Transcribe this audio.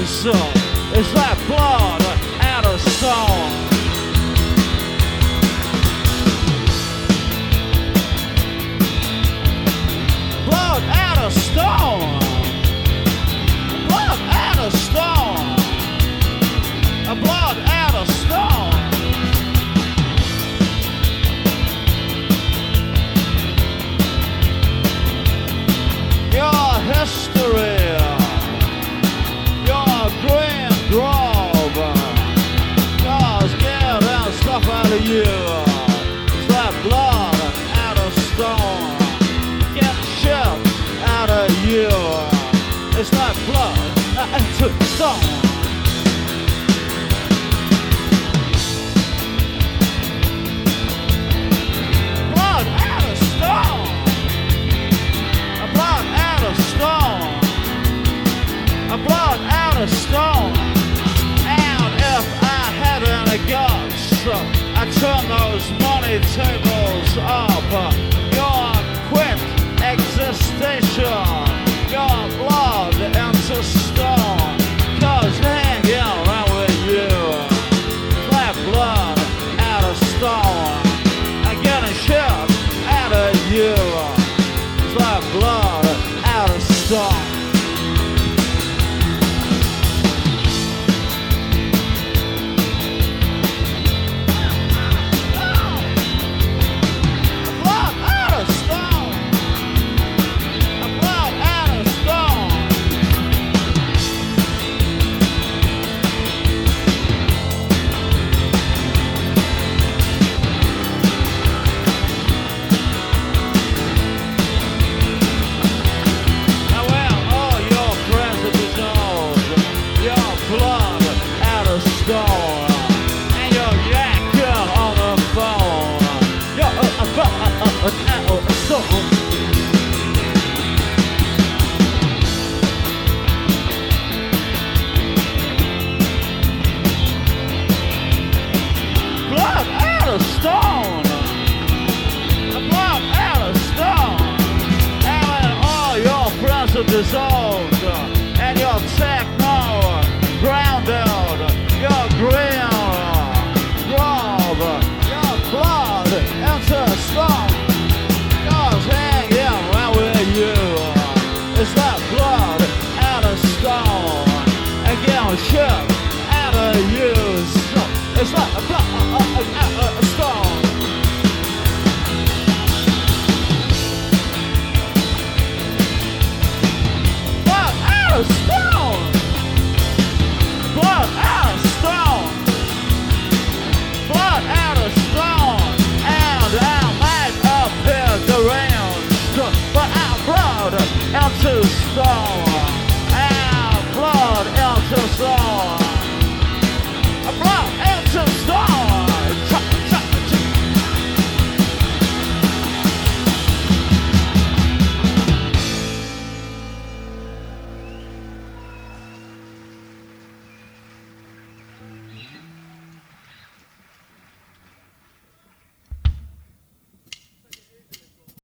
years. It's like blood out of stone. Blood out of stone. Blood out of stone. Blood out of stone. Your history, your green grove, cause get that stuff out of you. It's like blood out of stone. Get shit out of you. It's like blood out of stone. Blood out of stone. Blood out of stone. Blood out of stone. And if I had any guts, I'd turn those money tables up. Your quick existation, your blood into stone. Cause hanging around with you, like blood out of stone. I'm getting shit out of you. It's like blood out of stone. Dissolved and your techno grounded, your green grove, your blood into stone. Cause hanging around with you, it's like blood out of stone. And getting shit out of you, so it's like blood out of stone. Stone! Blood out of stone! Blood out of stone! And I might appear deranged, but I'm blood into stone.